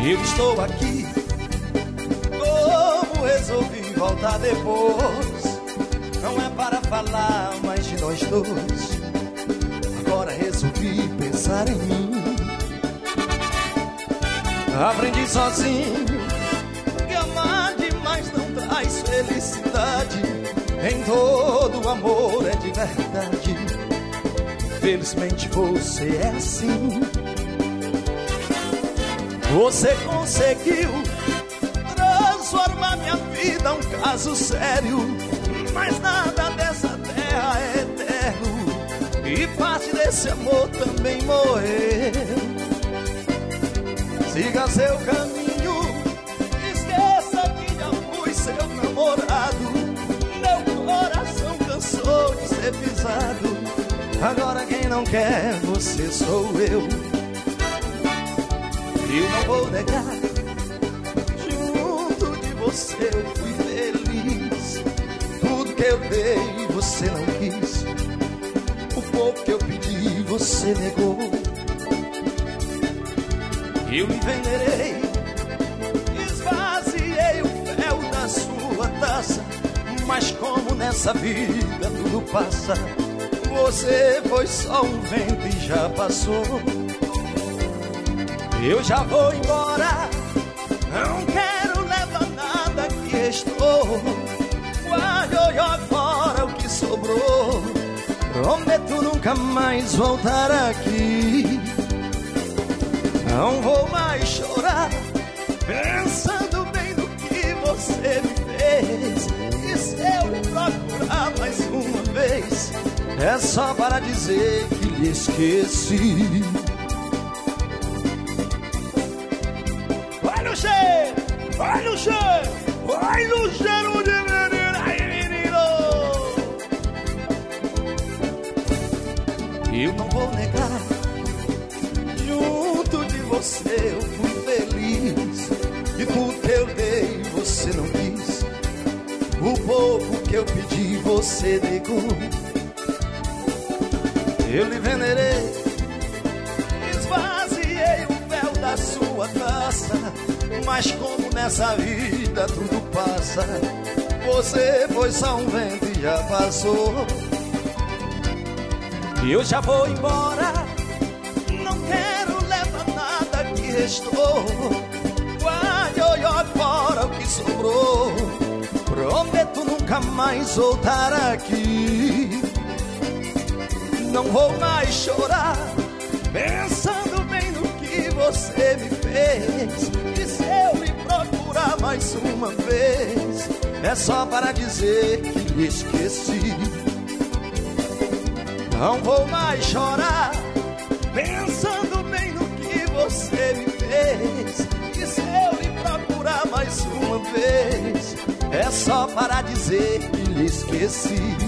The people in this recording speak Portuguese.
Eu estou aqui, como resolvi voltar depois. Não é para falar mais de nós dois. Agora resolvi pensar em mim. Aprendi sozinho que amar demais não traz felicidade. Nem todo amor é de verdade. Felizmente você é assim. Você conseguiu transformar minha vida um caso sério. Mas nada dessa terra é eterno, e parte desse amor também morreu. Siga seu caminho, esqueça que já fui seu namorado. Meu coração cansou de ser pisado. Agora quem não quer você sou eu. Eu não vou negar, junto de você eu fui feliz. Tudo que eu dei você não quis. O pouco que eu pedi você negou. Eu me venerei, esvaziei o fel da sua taça. Mas como nessa vida tudo passa, você foi só um vento e já passou. Eu já vou embora, não quero levar nada que restou. Guarde agora o que sobrou. Prometo nunca mais voltar aqui. Não vou mais chorar, pensando bem no que você me fez. E se eu me procurar mais uma vez, é só para dizer que lhe esqueci. Vai no cheiro, vai no cheiro, vai no cheiro de menina, aí menino. Eu não vou negar, junto de você eu fui feliz. E tudo que eu dei você não quis. O pouco que eu pedi você negou. Eu lhe venerei, esvaziei o véu da sua taça. Mas como nessa vida tudo passa, você foi só um vento e já passou. Eu já vou embora, não quero levar nada que restou. Guarde fora o que sobrou. Prometo nunca mais voltar aqui. Não vou mais chorar, pensando bem no que você me fez. E se eu me procurar mais uma vez, é só para dizer que lhe esqueci. Não vou mais chorar, pensando bem no que você me fez. E se eu me procurar mais uma vez, é só para dizer que lhe esqueci.